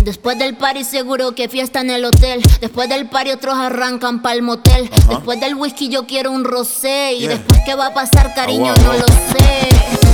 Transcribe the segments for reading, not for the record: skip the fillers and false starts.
Después del party seguro que fiesta en el hotel. Después del party otros arrancan pa'l motel. Después del whisky yo quiero un rosé. Y después qué va a pasar, cariño, no lo sé.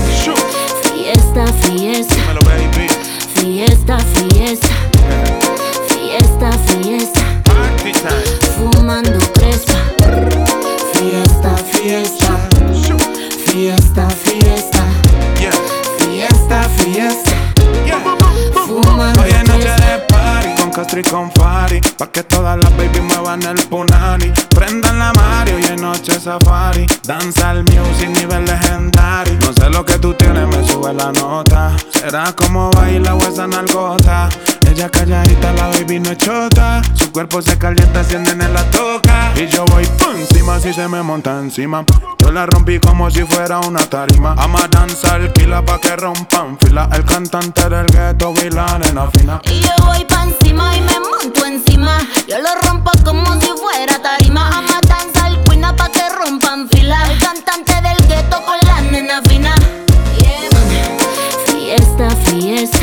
Fiesta, fiesta. Dímelo, baby. Fiesta, fiesta. Fiesta, fiesta. Party time. Fumando crespa. Fiesta, fiesta. Fiesta, fiesta. Yeah. Fiesta, fiesta. Yeah. Fumando Hoy es noche crespa. de party, con Castro y con Fari, pa' que todas las baby muevan el punani. Prendan la Mario y en noche safari. Danza al music, nivel legendario. No sé lo que tú tienes, me sube la nota. Será como baila o esa nalgota. Ella calladita, la baby no es chota. Su cuerpo se calienta si el nene la toca. Y yo voy por encima si se me monta encima. Yo la rompí como si fuera una tarima. Ama danza alquila pa' que rompan fila. El cantante del gueto y la nena fina. Y yo voy pa' encima y me monto encima. Yo lo rompo como si fuera tarima. Ama danza el cuina pa' que rompan fila. El cantante del gueto con la nena fina. Yeah, man. Fiesta, fiesta.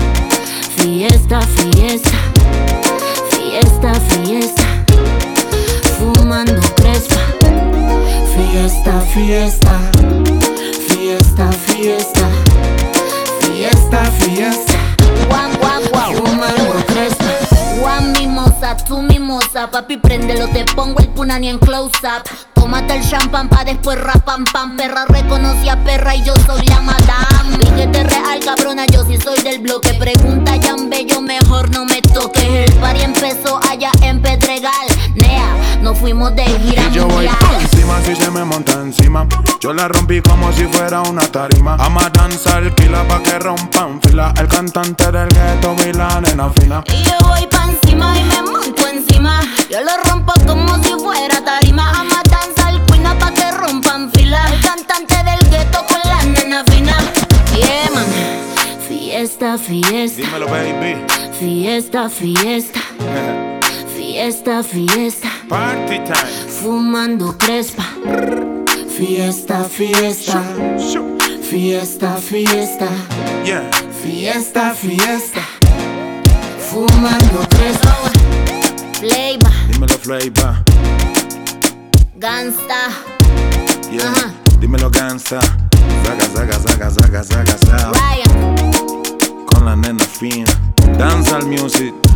Fiesta, fiesta. Fiesta, fiesta. Fumando crespa. Fiesta, fiesta. Fiesta, fiesta. Fiesta, fiesta. Guam, guam, guam. Fumando crespa. One mimosa, tu mimosa. Papi, préndelo, te pongo el punani en close-up. Tómate el champán pa' después rapam pam. Perra reconocí a perra y yo soy la madame. Billete real, cabrona, yo sí soy del bloque. Pregunta Jan Bello, mejor no me toques. El party empezó allá en Pedregal. Nea, nos fuimos de gira Y yo voy mundial. por encima si se me monta encima. Yo la rompí como si fuera una tarima. Ama danza alquila pa' que rompan fila. El cantante del gueto y la nena fina. Y yo voy pa' encima y me monto encima. Yo lo rompo como si fuera tarima. Ama danza al cuina pa' que rompan fila. El cantante del gueto con la nena fina. Yeah, man. Fiesta, fiesta. Dímelo, baby. Fiesta, fiesta. Fiesta, fiesta. Party time. Fumando crespa. Fiesta, fiesta. Fiesta, fiesta. Yeah. Fiesta, fiesta. Fumando crespa. Flavor, Dímelo, Flavor. gangsta. Yeah. Ajá. Dímelo, gangsta. Zaga, zaga, zaga, zaga, zaga, zaga. Ryan. Con la nena fina. Danza al music.